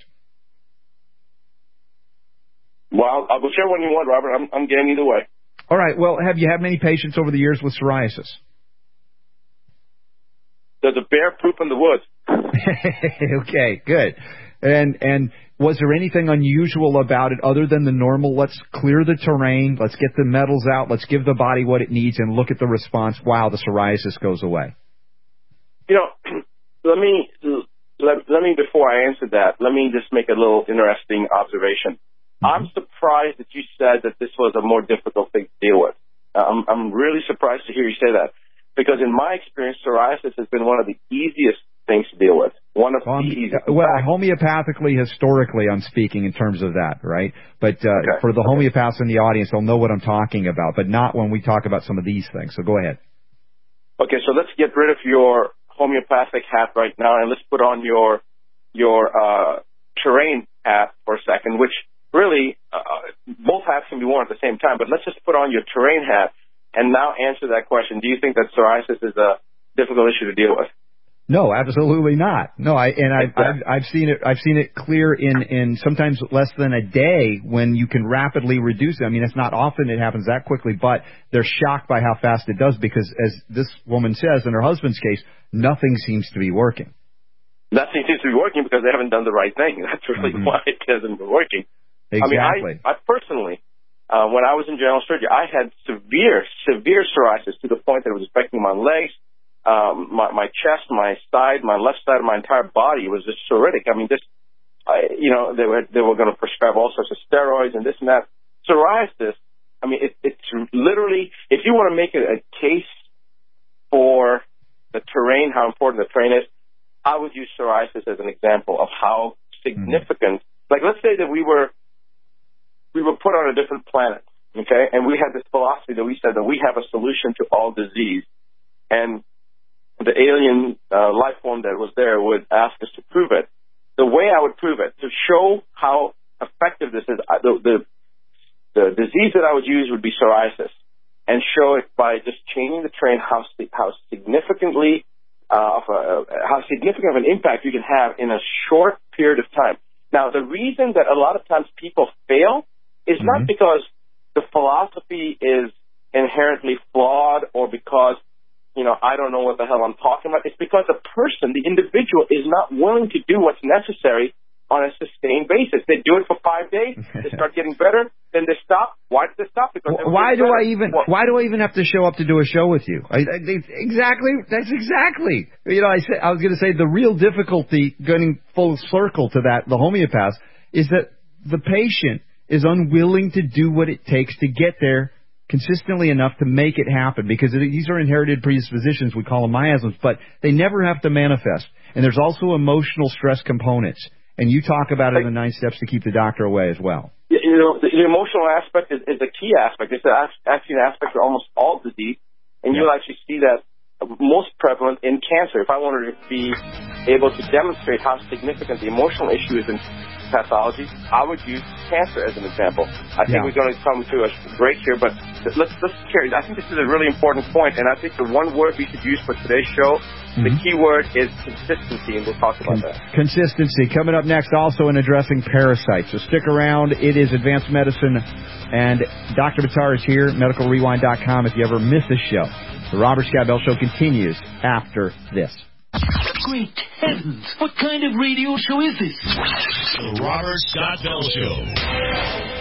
Well, I'll go share one you want, Robert. I'm, I'm game either way. All right. Well, have you had many patients over the years with psoriasis? There's a bear poop in the woods. Okay, good. And and was there anything unusual about it other than the normal, let's clear the terrain, let's get the metals out, let's give the body what it needs, and look at the response, wow, the psoriasis goes away? You know, let me, let, let me, before I answer that, let me just make a little interesting observation. Mm-hmm. I'm surprised that you said that this was a more difficult thing to deal with. I'm, I'm really surprised to hear you say that, because in my experience, psoriasis has been one of the easiest things to deal with. One of well, the easiest. Well, homeopathically, historically, I'm speaking in terms of that, right? But uh, okay. for the okay. homeopaths in the audience, they'll know what I'm talking about, but not when we talk about some of these things. So go ahead. Okay, so let's get rid of your homeopathic hat right now, and let's put on your your uh, terrain hat for a second, which really, uh, both hats can be worn at the same time, but let's just put on your terrain hat and now answer that question. Do you think that psoriasis is a difficult issue to deal with? No, absolutely not. No, I and I've, I've I've seen it. I've seen it clear in in sometimes less than a day when you can rapidly reduce it. I mean, it's not often it happens that quickly, but they're shocked by how fast it does because, as this woman says in her husband's case, nothing seems to be working. Nothing seems to be working because they haven't done the right thing. That's really mm-hmm. why it hasn't been working. Exactly. I mean, I, I personally, uh, when I was in general surgery, I had severe, severe psoriasis to the point that it was affecting my legs. Um, my, my chest, my side, my left side of my entire body was just psoriatic. I mean, just, I, you know, they were, they were going to prescribe all sorts of steroids and this and that. Psoriasis, I mean, it, it's literally, if you want to make it a case for the terrain, how important the terrain is, I would use psoriasis as an example of how significant, mm-hmm. like let's say that we were, we were put on a different planet, okay, and we had this philosophy that we said that we have a solution to all disease, and the alien uh, life form that was there would ask us to prove it. The way I would prove it, to show how effective this is, the, the, the disease that I would use would be psoriasis, and show it by just changing the terrain, how how significantly uh, of a, how significant of an impact you can have in a short period of time. Now, the reason that a lot of times people fail is mm-hmm. not because the philosophy is inherently flawed or because, you know, I don't know what the hell I'm talking about. It's because the person, the individual, is not willing to do what's necessary on a sustained basis. They do it for five days, they start getting better, then they stop. Why did they stop? Because they why do better. I even well, why do I even have to show up to do a show with you? I, I, exactly, that's exactly. You know, I said I was going to say the real difficulty, getting full circle to that, the homeopath, is that the patient is unwilling to do what it takes to get there consistently enough to make it happen, because these are inherited predispositions. We call them miasms, but they never have to manifest. And there's also emotional stress components. And you talk about it in the nine steps to keep the doctor away as well. You know, the, the emotional aspect is, is a key aspect. It's actually an aspect of almost all disease, and yeah. you'll actually see that most prevalent in cancer. If I wanted to be able to demonstrate how significant the emotional issue is in pathology, I would use cancer as an example. I think yeah. we're going to come to a break here, but let's let's carry. I think this is a really important point, and I think the one word we should use for today's show, mm-hmm. the key word is consistency, and we'll talk about Con- that. Consistency. Coming up next, also in addressing parasites. So stick around. It is Advanced Medicine, and Doctor Buttar is here, medical rewind dot com, if you ever miss this show. The Robert Scott Bell Show continues after this. Great heavens! What kind of radio show is this? The Robert Scott Bell Show.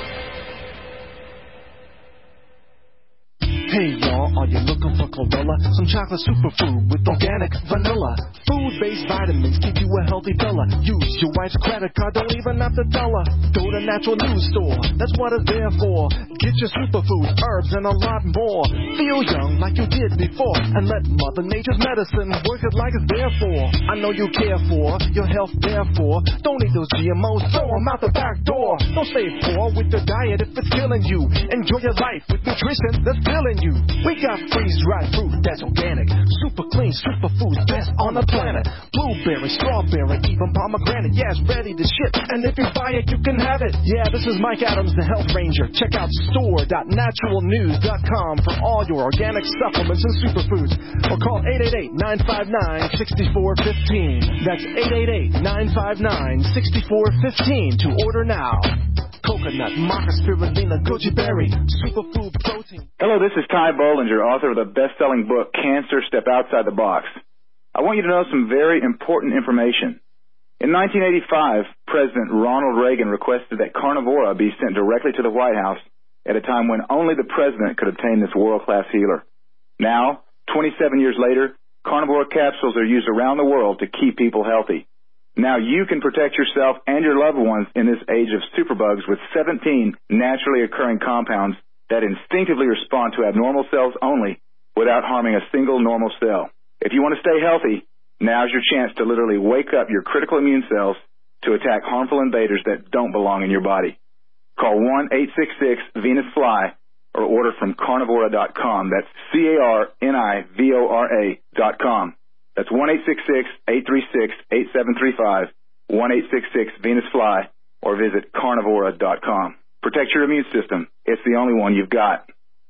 Hey y'all, are you looking for chlorella? Some chocolate superfood with organic vanilla. Food-based vitamins keep you a healthy fella. Use your wife's credit card, don't even have to tell her. Go to Natural News Store, that's what it's there for. Get your superfoods, herbs, and a lot more. Feel young like you did before, and let Mother Nature's medicine work it like it's there for. I know you care for your health, therefore. Don't eat those G M Os, throw them out the back door. Don't stay poor with your diet if it's killing you. Enjoy your life with nutrition that's filling you. We got freeze-dried fruit that's organic, super clean, superfoods, best on the planet. Blueberry, strawberry, even pomegranate, yeah, it's ready to ship. And if you buy it, you can have it. Yeah, this is Mike Adams, the Health Ranger. Check out store dot natural news dot com for all your organic supplements and superfoods. Or call eight eight eight, nine five nine, six four one five. That's eight eight eight, nine five nine, six four one five to order now. Coconut, maca, spirulina, goji berry, superfood protein. Hello, this is Ty Bollinger, author of the best-selling book, Cancer, Step Outside the Box. I want you to know some very important information. In nineteen eighty-five, President Ronald Reagan requested that Carnivora be sent directly to the White House at a time when only the president could obtain this world-class healer. Now, twenty-seven years later, Carnivora capsules are used around the world to keep people healthy. Now you can protect yourself and your loved ones in this age of superbugs with seventeen naturally occurring compounds that instinctively respond to abnormal cells only without harming a single normal cell. If you want to stay healthy, now's your chance to literally wake up your critical immune cells to attack harmful invaders that don't belong in your body. Call one eight six six Venus Fly or order from carnivora dot com. That's C A R N I V O R A dot com. That's one eight six six, eight three six, eight seven three five, one eight six six Venus Fly, or visit carnivora dot com. Protect your immune system. It's the only one you've got.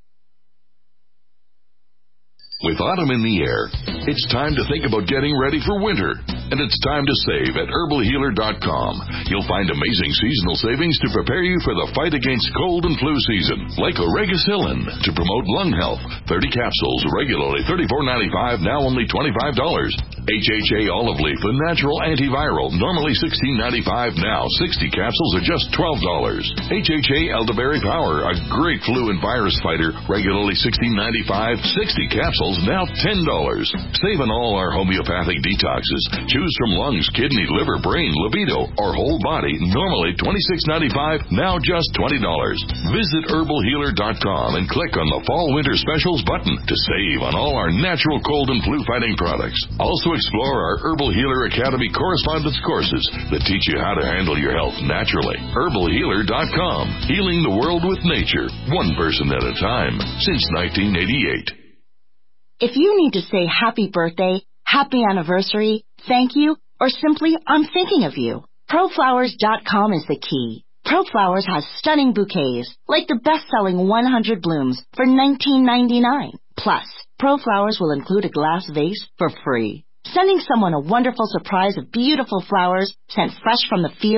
With autumn in the air, it's time to think about getting ready for winter. And it's time to save at herbal healer dot com. You'll find amazing seasonal savings to prepare you for the fight against cold and flu season. Like Oregacillin to promote lung health. thirty capsules, regularly thirty-four ninety-five, now only twenty-five dollars. H H A Olive Leaf, a natural antiviral, normally sixteen ninety-five, now sixty capsules are just twelve dollars. H H A Elderberry Power, a great flu and virus fighter, regularly sixteen ninety-five, sixty capsules, now ten dollars. Save on all our homeopathic detoxes. Choose from lungs, kidney, liver, brain, libido, or whole body, normally twenty-six ninety-five, now just twenty dollars. Visit herbal healer dot com and click on the Fall Winter Specials button to save on all our natural cold and flu fighting products. Also explore our Herbal Healer Academy correspondence courses that teach you how to handle your health naturally. herbal healer dot com. Healing the world with nature, one person at a time, since nineteen eighty-eight. If you need to say happy birthday, happy anniversary, thank you, or simply I'm thinking of you, pro flowers dot com is the key. ProFlowers has stunning bouquets, like the best-selling one hundred blooms for nineteen ninety-nine. Plus, ProFlowers will include a glass vase for free. Sending someone a wonderful surprise of beautiful flowers sent fresh from the fields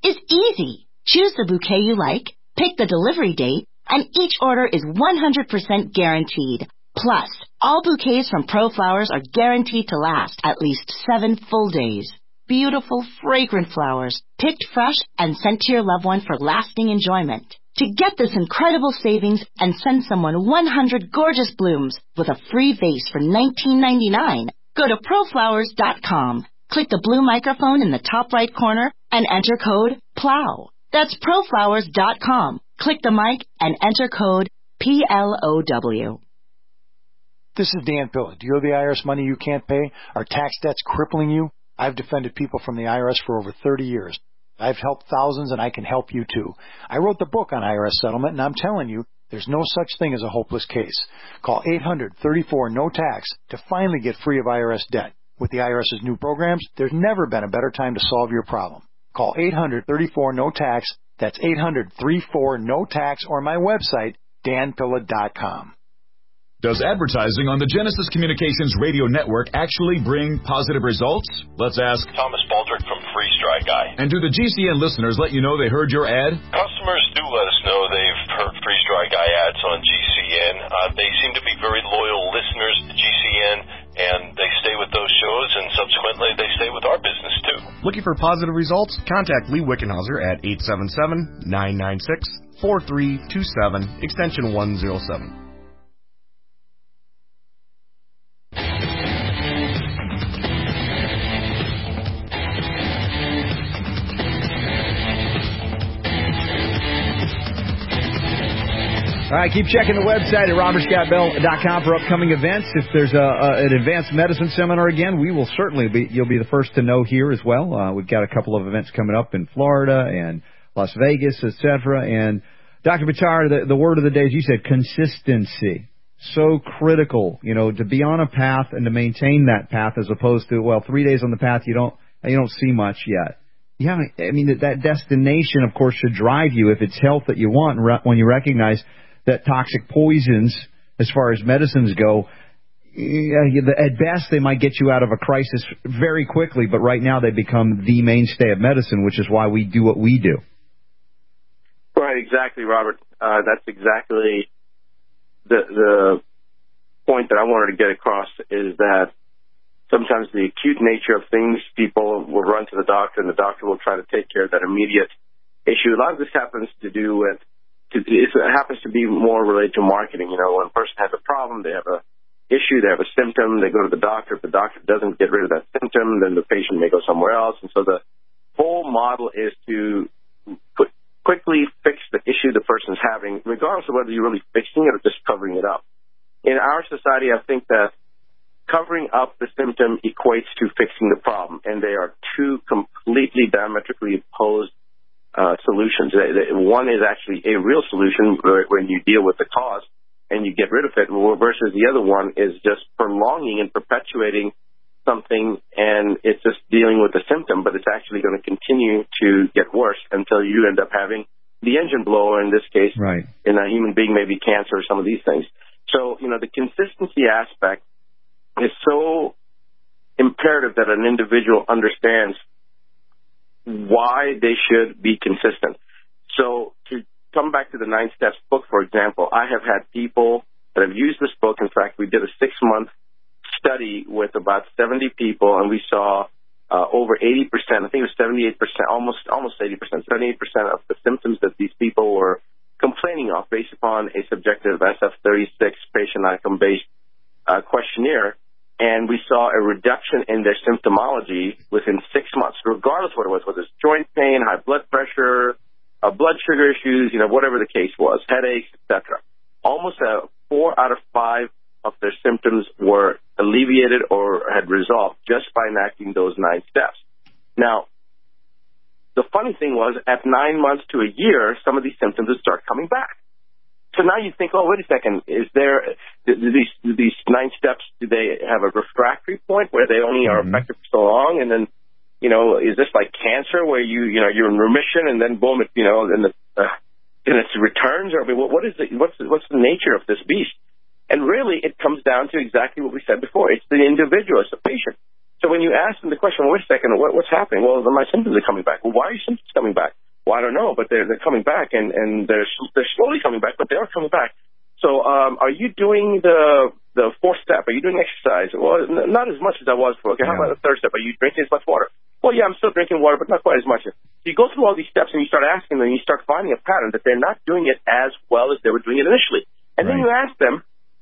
is easy. Choose the bouquet you like, pick the delivery date, and each order is one hundred percent guaranteed. Plus, all bouquets from ProFlowers are guaranteed to last at least seven full days. Beautiful, fragrant flowers, picked fresh and sent to your loved one for lasting enjoyment. To get this incredible savings and send someone one hundred gorgeous blooms with a free vase for nineteen ninety-nine, go to proflowers dot com. Click the blue microphone in the top right corner and enter code PLOW. That's proflowers dot com. Click the mic and enter code P L O W. This is Dan Pilla. Do you owe the I R S money you can't pay? Are tax debts crippling you? I've defended people from the I R S for over thirty years. I've helped thousands, and I can help you too. I wrote the book on I R S settlement, and I'm telling you, there's no such thing as a hopeless case. Call eight hundred, thirty-four, no tax to finally get free of I R S debt. With the IRS's new programs, there's never been a better time to solve your problem. Call eight hundred, thirty-four, no tax. That's eight hundred, thirty-four, no tax, or my website, dan pilla dot com. Does advertising on the Genesis Communications radio network actually bring positive results? Let's ask Thomas Baldrick from Freeze Dry Guy. And do the G C N listeners let you know they heard your ad? Customers do let us know they've heard Freeze Dry Guy ads on G C N. Uh, they seem to be very loyal listeners to G C N, and they stay with those shows, and subsequently they stay with our business too. Looking for positive results? Contact Lee Wickenhauser at eight seven seven, nine nine six, four three two seven, extension one oh seven. All right, keep checking the website at robert scott bell dot com for upcoming events. If there's a, a, an advanced medicine seminar again, we will certainly be, you'll be the first to know here as well. Uh, we've got a couple of events coming up in Florida and Las Vegas, et cetera. And Doctor Buttar, the, the word of the day, as you said, consistency. So critical, you know, to be on a path and to maintain that path as opposed to, well, three days on the path, you don't, you don't see much yet. Yeah, I mean, that, that destination, of course, should drive you if it's health that you want, and re- when you recognize that toxic poisons, as far as medicines go, at best they might get you out of a crisis very quickly, but right now they become the mainstay of medicine, which is why we do what we do. Right, exactly, Robert. Uh, that's exactly the the point that I wanted to get across, is that sometimes the acute nature of things, people will run to the doctor, and the doctor will try to take care of that immediate issue. A lot of this happens to do with It happens to be more related to marketing. You know, when a person has a problem, they have a issue, they have a symptom, they go to the doctor. If the doctor doesn't get rid of that symptom, then the patient may go somewhere else. And so the whole model is to put, quickly fix the issue the person's having, regardless of whether you're really fixing it or just covering it up. In our society, I think that covering up the symptom equates to fixing the problem, and they are two completely diametrically opposed Uh, solutions. One is actually a real solution when you deal with the cause and you get rid of it, versus the other one is just prolonging and perpetuating something, and it's just dealing with the symptom, but it's actually going to continue to get worse until you end up having the engine blow, or in this case, right, in a human being, maybe cancer or some of these things. So, you know, the consistency aspect is so imperative that an individual understands why they should be consistent. So to come back to the Nine Steps book, for example, I have had people that have used this book. In fact, we did a six-month study with about seventy people, and we saw uh, over eighty percent, I think it was seventy-eight percent, almost almost eighty percent, seventy-eight percent of the symptoms that these people were complaining of based upon a subjective S F thirty-six patient outcome-based uh, questionnaire. And we saw a reduction in their symptomology within six months, regardless of what it was, whether it's joint pain, high blood pressure, uh, blood sugar issues, you know, whatever the case was, headaches, et cetera. Almost uh, four out of five of their symptoms were alleviated or had resolved just by enacting those nine steps. Now, the funny thing was, at nine months to a year, some of these symptoms would start coming back. So now you think, oh, wait a second, is there, do these, do these nine steps, do they have a refractory point where they only are mm-hmm. effective for so long? And then, you know, is this like cancer where you, you know, you're in remission and then boom, it, you know, and, the, uh, and it returns? Or I mean, what, what is the, what's, the, what's the nature of this beast? And really, it comes down to exactly what we said before. It's the individual, it's the patient. So when you ask them the question, well, wait a second, what, what's happening? Well, my symptoms are coming back. Well, why are your symptoms coming back? Well, I don't know, but they're, they're coming back, and, and they're, they're slowly coming back, but they are coming back. So um, are you doing the the fourth step? Are you doing exercise? Well, n- not as much as I was before. Okay, how about the third step? Are you drinking as much water? Well, yeah, I'm still drinking water, but not quite as much. So you go through all these steps, and you start asking them, and you start finding a pattern that they're not doing it as well as they were doing it initially. And then you ask them,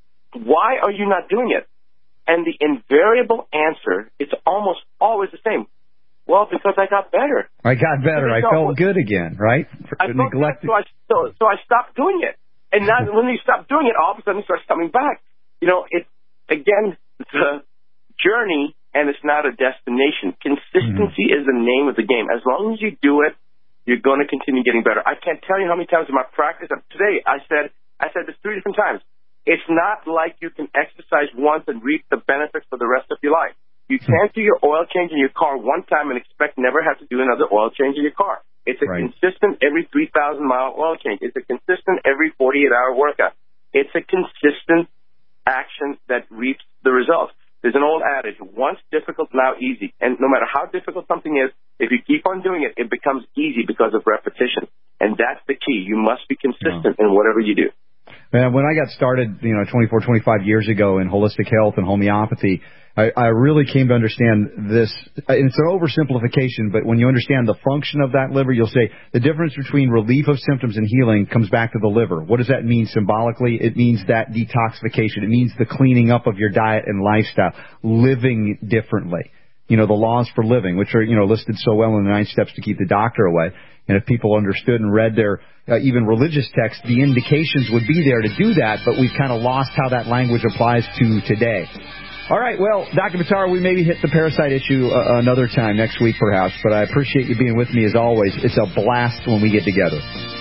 why are you not doing it? And the invariable answer, it's almost always the same. Well, because I got better. I got better. I felt good again, right? I felt good, so I, so, so I stopped doing it. And now when you stop doing it, all of a sudden it starts coming back. You know, it again, it's a journey, and it's not a destination. Consistency mm-hmm. is the name of the game. As long as you do it, you're going to continue getting better. I can't tell you how many times in my practice, today I said, I said this three different times. It's not like you can exercise once and reap the benefits for the rest of your life. You can't do your oil change in your car one time and expect never have to do another oil change in your car. It's a right. consistent every three thousand mile oil change. It's a consistent every forty-eight hour workout. It's a consistent action that reaps the results. There's an old adage, once difficult, now easy. And no matter how difficult something is, if you keep on doing it, it becomes easy because of repetition. And that's the key. You must be consistent yeah. in whatever you do. Man, when I got started, you know, twenty-four, twenty-five years ago in holistic health and homeopathy, I, I really came to understand this. It's an oversimplification, but when you understand the function of that liver, you'll say the difference between relief of symptoms and healing comes back to the liver. What does that mean symbolically? It means that detoxification. It means the cleaning up of your diet and lifestyle, living differently. You know, the laws for living, which are, you know, listed so well in the nine steps to keep the doctor away. And if people understood and read their uh, even religious texts, the indications would be there to do that, but we've kind of lost how that language applies to today. All right, well, Doctor Buttar, we maybe hit the parasite issue uh, another time next week perhaps, but I appreciate you being with me as always. It's a blast when we get together.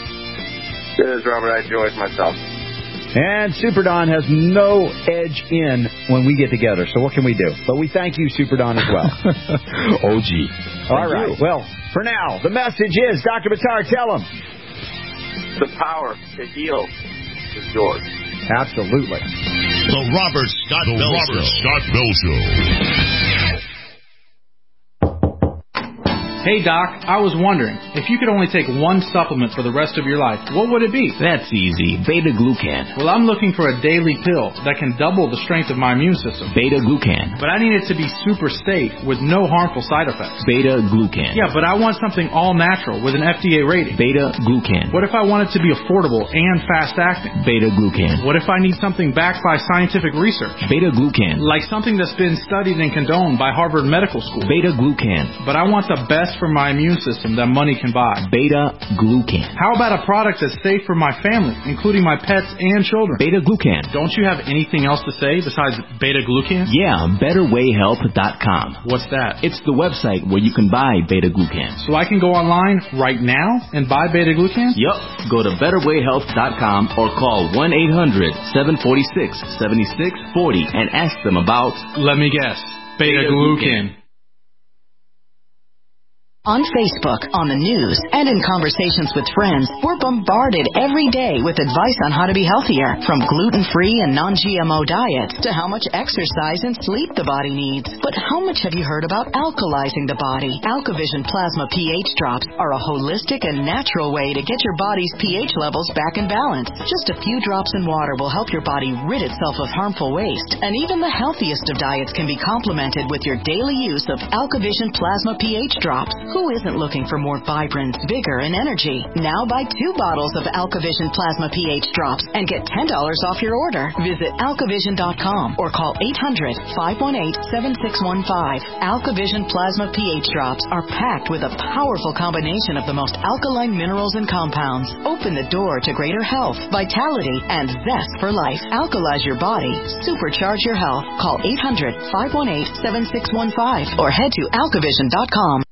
It is, Robert. I enjoy it myself. And Super Don has no edge in when we get together, so what can we do? But we thank you, Super Don, as well. O G. All right, you. Well, for now, the message is, Doctor Buttar, tell him. The power to heal is yours. Absolutely. The Robert Scott the Bell Robert Show. Scott Bell Show. Hey, Doc, I was wondering, if you could only take one supplement for the rest of your life, what would it be? That's easy. Beta-glucan. Well, I'm looking for a daily pill that can double the strength of my immune system. Beta-glucan. But I need it to be super safe with no harmful side effects. Beta-glucan. Yeah, but I want something all natural with an F D A rating. Beta-glucan. What if I want it to be affordable and fast-acting? Beta-glucan. What if I need something backed by scientific research? Beta-glucan. Like something that's been studied and condoned by Harvard Medical School. Beta-glucan. But I want the best for my immune system that money can buy. Beta-glucan. How about a product that's safe for my family, including my pets and children? Beta-glucan. Don't you have anything else to say besides beta-glucan? Yeah, better way health dot com. What's that? It's the website where you can buy beta-glucan. So I can go online right now and buy beta-glucan? Yup. Go to better way health dot com or call one eight hundred seven four six seven six four zero and ask them about... Let me guess. Beta-glucan. On Facebook, on the news, and in conversations with friends, we're bombarded every day with advice on how to be healthier, from gluten-free and non-G M O diets to how much exercise and sleep the body needs. But how much have you heard about alkalizing the body? AlkaVision Plasma pH drops are a holistic and natural way to get your body's pH levels back in balance. Just a few drops in water will help your body rid itself of harmful waste. And even the healthiest of diets can be complemented with your daily use of AlkaVision Plasma pH drops. Who isn't looking for more vibrance, vigor, and energy? Now buy two bottles of AlkaVision Plasma pH drops and get ten dollars off your order. Visit alkavision dot com or call eight hundred five one eight seven six one five. AlkaVision Plasma pH drops are packed with a powerful combination of the most alkaline minerals and compounds. Open the door to greater health, vitality, and zest for life. Alkalize your body. Supercharge your health. Call eight hundred five one eight seven six one five or head to alkavision dot com.